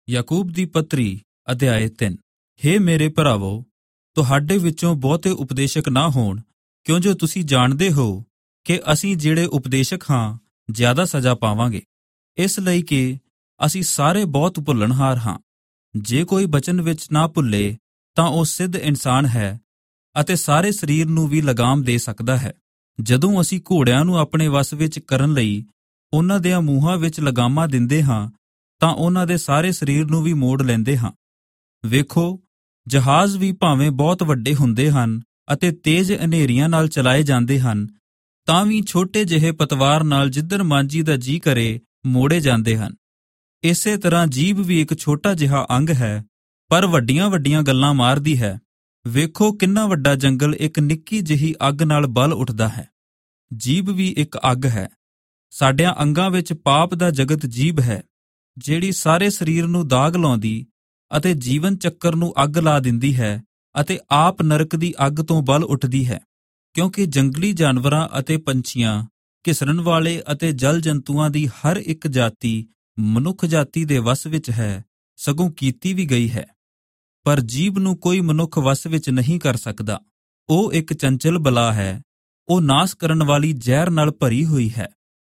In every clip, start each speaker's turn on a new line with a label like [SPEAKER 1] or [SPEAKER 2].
[SPEAKER 1] ਯਾਕੂਬ ਦੀ ਪੱਤਰੀ ਅਧਿਆਇ 3। ਹੇ ਮੇਰੇ ਭਰਾਵੋ, ਤੁਹਾਡੇ ਵਿੱਚੋਂ ਬਹੁਤੇ ਉਪਦੇਸ਼ਕ ਨਾ ਹੋਣ, ਕਿਉਂ ਜੋ ਤੁਸੀਂ ਜਾਣਦੇ ਹੋ ਕਿ ਅਸੀਂ ਜਿਹੜੇ ਉਪਦੇਸ਼ਕ ਹਾਂ ਜ਼ਿਆਦਾ ਸਜ਼ਾ ਪਾਵਾਂਗੇ। ਇਸ ਲਈ ਕਿ ਅਸੀਂ ਸਾਰੇ ਬਹੁਤ ਭੁੱਲਣਹਾਰ ਹਾਂ। ਜੇ ਕੋਈ ਬਚਨ ਵਿੱਚ ਨਾ ਭੁੱਲੇ ਤਾਂ ਉਹ ਸਿੱਧ ਇਨਸਾਨ ਹੈ ਅਤੇ ਸਾਰੇ ਸਰੀਰ ਨੂੰ ਵੀ ਲਗਾਮ ਦੇ ਸਕਦਾ ਹੈ। ਜਦੋਂ ਅਸੀਂ ਘੋੜਿਆਂ ਨੂੰ ਆਪਣੇ ਵੱਸ ਵਿੱਚ ਕਰਨ ਲਈ ਉਹਨਾਂ ਦੇ ਮੂੰਹਾਂ ਵਿੱਚ ਲਗਾਮਾਂ ਦਿੰਦੇ ਹਾਂ ਤਾਂ ਉਹਨਾਂ ਦੇ ਸਾਰੇ ਸਰੀਰ ਨੂੰ ਵੀ ਮੋੜ ਲੈਂਦੇ ਹਾਂ। ਵੇਖੋ, ਜਹਾਜ਼ ਵੀ ਭਾਵੇਂ ਬਹੁਤ ਵੱਡੇ ਹੁੰਦੇ ਹਨ ਅਤੇ ਤੇਜ਼ ਹਨੇਰੀਆਂ ਨਾਲ ਚਲਾਏ ਜਾਂਦੇ ਹਨ, ਤਾਂ ਵੀ ਛੋਟੇ ਜਿਹੇ ਪਤਵਾਰ ਨਾਲ ਜਿੱਧਰ ਮਾਂਜੀ ਦਾ ਜੀ ਕਰੇ ਮੋੜੇ ਜਾਂਦੇ ਹਨ। ਇਸੇ ਤਰ੍ਹਾਂ ਜੀਭ ਵੀ ਇੱਕ ਛੋਟਾ ਜਿਹਾ ਅੰਗ ਹੈ, ਪਰ ਵੱਡੀਆਂ ਵੱਡੀਆਂ ਗੱਲਾਂ ਮਾਰਦੀ ਹੈ। ਵੇਖੋ, ਕਿੰਨਾ ਵੱਡਾ ਜੰਗਲ ਇੱਕ ਨਿੱਕੀ ਜਿਹੀ ਅੱਗ ਨਾਲ ਬਲ ਉੱਠਦਾ ਹੈ। ਜੀਭ ਵੀ ਇੱਕ ਅੱਗ ਹੈ। ਸਾਡਿਆਂ ਅੰਗਾਂ ਵਿੱਚ ਪਾਪ ਦਾ ਜਗਤ ਜੀਭ ਹੈ, ਜਿਹੜੀ ਸਾਰੇ ਸਰੀਰ ਨੂੰ ਦਾਗ ਲਾਉਂਦੀ ਅਤੇ ਜੀਵਨ ਚੱਕਰ ਨੂੰ ਅੱਗ ਲਾ ਦਿੰਦੀ ਹੈ ਅਤੇ ਆਪ ਨਰਕ ਦੀ ਅੱਗ ਤੋਂ ਬਲ ਉੱਠਦੀ ਹੈ। ਕਿਉਂਕਿ ਜੰਗਲੀ ਜਾਨਵਰਾਂ ਅਤੇ ਪੰਛੀਆਂ, ਘਿਸਰਨ ਵਾਲੇ ਅਤੇ ਜਲ ਜੰਤੂਆਂ ਦੀ ਹਰ ਇੱਕ ਜਾਤੀ ਮਨੁੱਖ ਜਾਤੀ ਦੇ ਵੱਸ ਵਿੱਚ ਹੈ, ਸਗੋਂ ਕੀਤੀ ਵੀ ਗਈ ਹੈ। ਪਰ ਜੀਭ ਨੂੰ ਕੋਈ ਮਨੁੱਖ ਵੱਸ ਵਿੱਚ ਨਹੀਂ ਕਰ ਸਕਦਾ। ਉਹ ਇੱਕ ਚੰਚਲ ਬਲਾ ਹੈ, ਉਹ ਨਾਸ ਕਰਨ ਵਾਲੀ ਜ਼ਹਿਰ ਨਾਲ ਭਰੀ ਹੋਈ ਹੈ।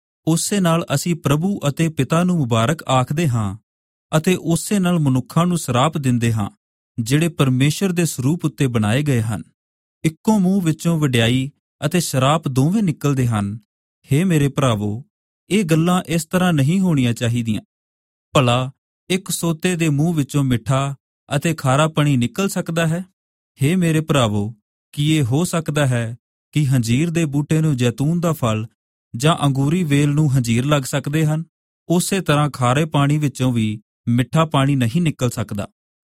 [SPEAKER 1] ਉਸੇ ਨਾਲ ਅਸੀਂ ਪ੍ਰਭੂ ਅਤੇ ਪਿਤਾ ਨੂੰ ਮੁਬਾਰਕ ਆਖਦੇ ਹਾਂ ਅਤੇ ਉਸੇ ਨਾਲ ਮਨੁੱਖਾਂ ਨੂੰ ਸਰਾਪ ਦਿੰਦੇ ਹਾਂ, ਜਿਹੜੇ ਪਰਮੇਸ਼ਰ ਦੇ ਸਰੂਪ ਉੱਤੇ ਬਣਾਏ ਗਏ ਹਨ। ਇੱਕੋ ਮੂੰਹ ਵਿੱਚੋਂ ਵਡਿਆਈ ਅਤੇ ਸ਼ਰਾਪ ਦੋਵੇਂ ਨਿਕਲਦੇ ਹਨ। ਹੇ ਮੇਰੇ ਭਰਾਵੋ, ਇਹ ਗੱਲਾਂ ਇਸ ਤਰ੍ਹਾਂ ਨਹੀਂ ਹੋਣੀਆਂ ਚਾਹੀਦੀਆਂ। ਭਲਾ ਇੱਕ ਸੋਤੇ ਦੇ ਮੂੰਹ ਵਿੱਚੋਂ ਮਿੱਠਾ ਅਤੇ ਖਾਰਾ ਪਾਣੀ ਨਿਕਲ ਸਕਦਾ ਹੈ? ਹੇ ਮੇਰੇ ਭਰਾਵੋ, ਕੀ ਇਹ ਹੋ ਸਕਦਾ ਹੈ ਕਿ ਹੰਜੀਰ ਦੇ ਬੂਟੇ ਨੂੰ ਜੈਤੂਨ ਦਾ ਫਲ ਜਾਂ ਅੰਗੂਰੀ ਵੇਲ ਨੂੰ ਹੰਜੀਰ ਲੱਗ ਸਕਦੇ ਹਨ? ਉਸੇ ਤਰ੍ਹਾਂ ਖਾਰੇ ਪਾਣੀ ਵਿੱਚੋਂ ਵੀ ਮਿੱਠਾ ਪਾਣੀ ਨਹੀਂ ਨਿਕਲ ਸਕਦਾ।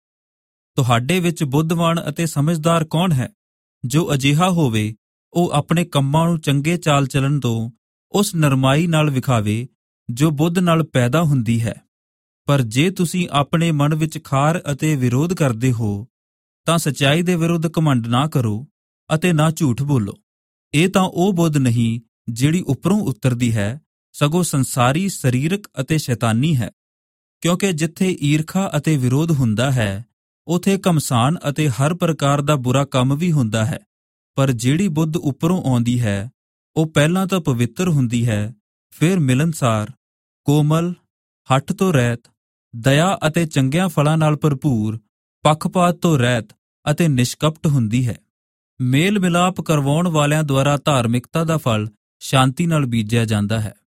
[SPEAKER 1] ਤੁਹਾਡੇ ਵਿੱਚ ਬੁੱਧਵਾਨ ਅਤੇ ਸਮਝਦਾਰ ਕੌਣ ਹੈ? ਜੋ ਅਜਿਹਾ ਹੋਵੇ, ਉਹ ਆਪਣੇ ਕੰਮਾਂ ਨੂੰ ਚੰਗੇ ਚਾਲ ਚੱਲਣ ਤੋਂ ਉਸ ਨਰਮਾਈ ਨਾਲ ਵਿਖਾਵੇ ਜੋ ਬੁੱਧ ਨਾਲ ਪੈਦਾ ਹੁੰਦੀ ਹੈ। ਪਰ ਜੇ ਤੁਸੀਂ ਆਪਣੇ ਮਨ ਵਿੱਚ ਖਾਰ ਅਤੇ ਵਿਰੋਧ ਕਰਦੇ ਹੋ, ਤਾਂ ਸੱਚਾਈ ਦੇ ਵਿਰੁੱਧ ਘਮੰਡ ਨਾ ਕਰੋ ਅਤੇ ਨਾ ਝੂਠ ਬੋਲੋ। ਇਹ ਤਾਂ ਉਹ ਬੁੱਧ ਨਹੀਂ ਜਿਹੜੀ ਉੱਪਰੋਂ ਉਤਰਦੀ ਹੈ, ਸਗੋਂ ਸੰਸਾਰੀ, ਸਰੀਰਕ ਅਤੇ ਸ਼ੈਤਾਨੀ ਹੈ। ਕਿਉਂਕਿ ਜਿੱਥੇ ਈਰਖਾ ਅਤੇ ਵਿਰੋਧ ਹੁੰਦਾ ਹੈ, ਉਥੇ ਘਮਸਾਨ ਅਤੇ ਹਰ ਪ੍ਰਕਾਰ ਦਾ ਬੁਰਾ ਕੰਮ ਵੀ ਹੁੰਦਾ ਹੈ। ਪਰ ਜਿਹੜੀ ਬੁੱਧ ਉੱਪਰੋਂ ਆਉਂਦੀ ਹੈ, ਉਹ ਪਹਿਲਾਂ ਤਾਂ ਪਵਿੱਤਰ ਹੁੰਦੀ ਹੈ, ਫਿਰ ਮਿਲਨਸਾਰ, ਕੋਮਲ, ਹੱਠ ਤੋਂ ਰਹਿਤ, ਦਇਆ ਅਤੇ ਚੰਗਿਆਂ ਫਲਾਂ ਨਾਲ ਭਰਪੂਰ, ਪੱਖਪਾਤ ਤੋਂ ਰਹਿਤ ਅਤੇ ਨਿਸ਼ਕਪਟ ਹੁੰਦੀ ਹੈ। ਮੇਲ ਮਿਲਾਪ ਕਰਵਾਉਣ ਵਾਲਿਆਂ ਦੁਆਰਾ ਧਾਰਮਿਕਤਾ ਦਾ ਫਲ ਸ਼ਾਂਤੀ ਨਾਲ ਬੀਜਿਆ ਜਾਂਦਾ ਹੈ।